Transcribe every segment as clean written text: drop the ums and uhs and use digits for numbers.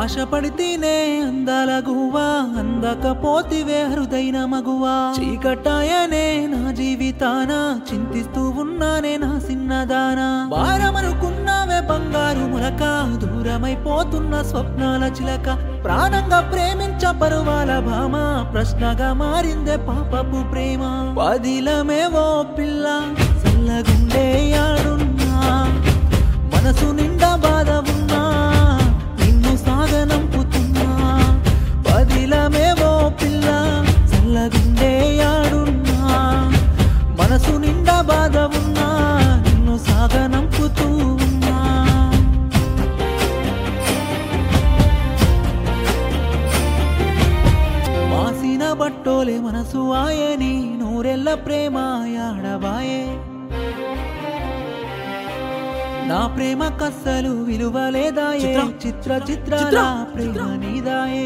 ఆశపడితేనే అందాల గువ్వా అందకపోతివే హృదయన మగువా చీకటాయనే నా జీవితాన చింతిస్తూ ఉన్నానే నా సిన్నదానా భారమనుకున్నావే బంగారు ములక దూరమైపోతున్న స్వప్నాల చిలక ప్రాణంగా ప్రేమించ పరువాల భామ ప్రశ్నగా మారిందే పాపపు ప్రేమ పదిలమేవో పిల్ల చల్లగుండే యాడున్నా మనసు నిండా బాధ ఉన్నా నిన్ను సాగనంపుతున్నా పదిలమేవో పిల్ల చల్లగుండే యాడున్నా మనసు నిండా బాధ ఉన్నా నిన్ను సాగనంపుతూ ఉన్నా మాసిన బట్టోలే మనసు ఆయని నూరెళ్ళ ప్రేమ యాడబాయే నా ప్రేమ కస్సలు విలువలేదాయే చిత్ర చిత్రాల ప్రేమ నీదాయే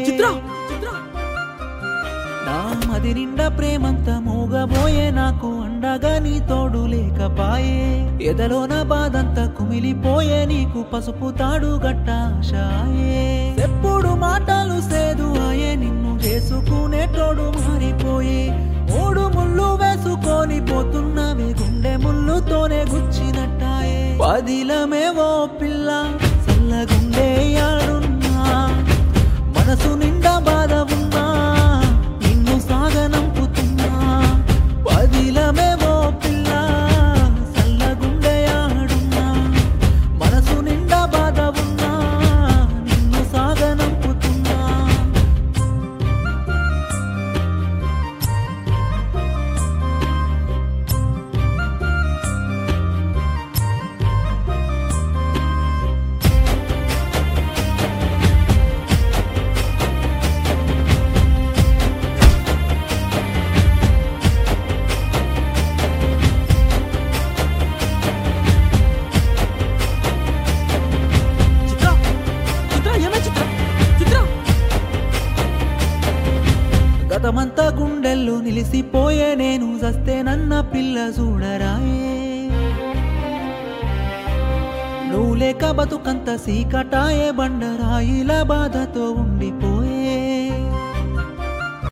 నా మది నిండా ప్రేమంతా మోగబోయే నాకు అండగా నీ తోడు లేకపాయే ఎదలోన బాధంతా కుమిలిపోయే నీకు పసుపు తాడు గట్టాశాయే ఎప్పుడు మాటలు సేదు ఆయే నిన్ను చేసుకునేటోడు మారిపోయి మూడు ముళ్ళు వేసుకొని పోతున్నవి గుండె ముళ్ళుతోనే గుచ్చినట్టాయే పదిలమేవో పిల్ల చల్లగుండే యాడున్నా మనసు నిండా బాధ ఉన్నా నిన్ను సాగనంపుతున్నా పదిలమేవో పిల్ల చల్లగుండే యాడున్నా మనసు నిండా బాధ ఉన్నా నిన్ను సాగనంపుతున్నా గతమంతా గుండెల్లో నిలిసిపోయే నేను చస్తే నన్న పిల్ల చూడరాయే నువ్వు లేక బతుకంత సీకటాయే బండరాయిల బాధతో ఉండిపోయే